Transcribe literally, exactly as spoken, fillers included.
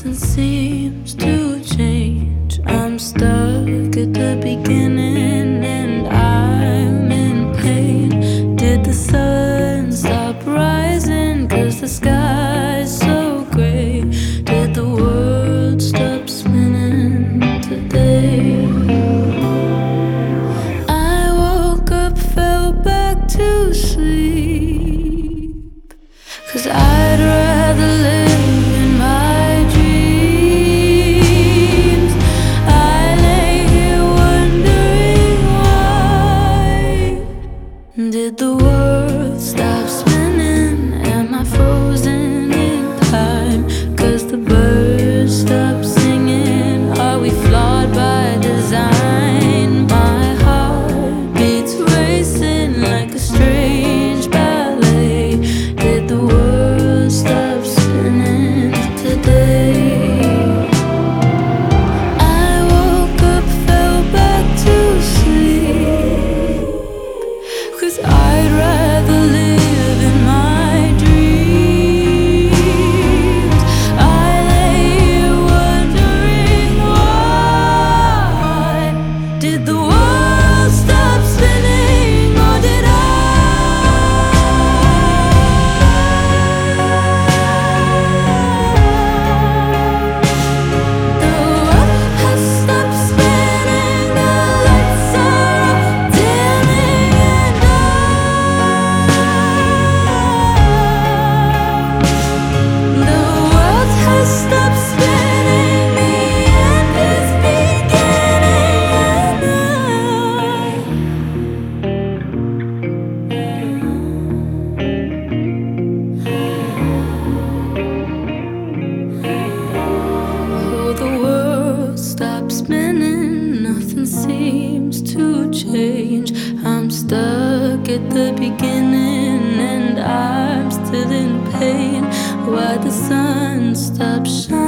Nothing seems to change. I'm stuck at the beginning and I'm in pain. Did the sun stop rising? 'Cause the sky's so gray. Did the world stop spinning today? I woke up, fell back to sleep, 'cause I'd rather live in my dreams. I lay here wondering why. Did the world stop spinning? Am I frozen in time? 'Cause the birds stopped singing. Are we flawed by design? My heart beats racing like a strange ballet. Did the world stop spinning today? I woke up, fell back to sleep, 'cause I'd rather live in my dreams. I lay here wondering why. Did the world stop spinning, or did I? The world has stopped spinning, the lights are dimming, and I, the world has stopped spinning, the end is beginning, oh, the world stops spinning, nothing seems to change. I'm stuck at the beginning and I'm still in pain. Why the sun stops shining?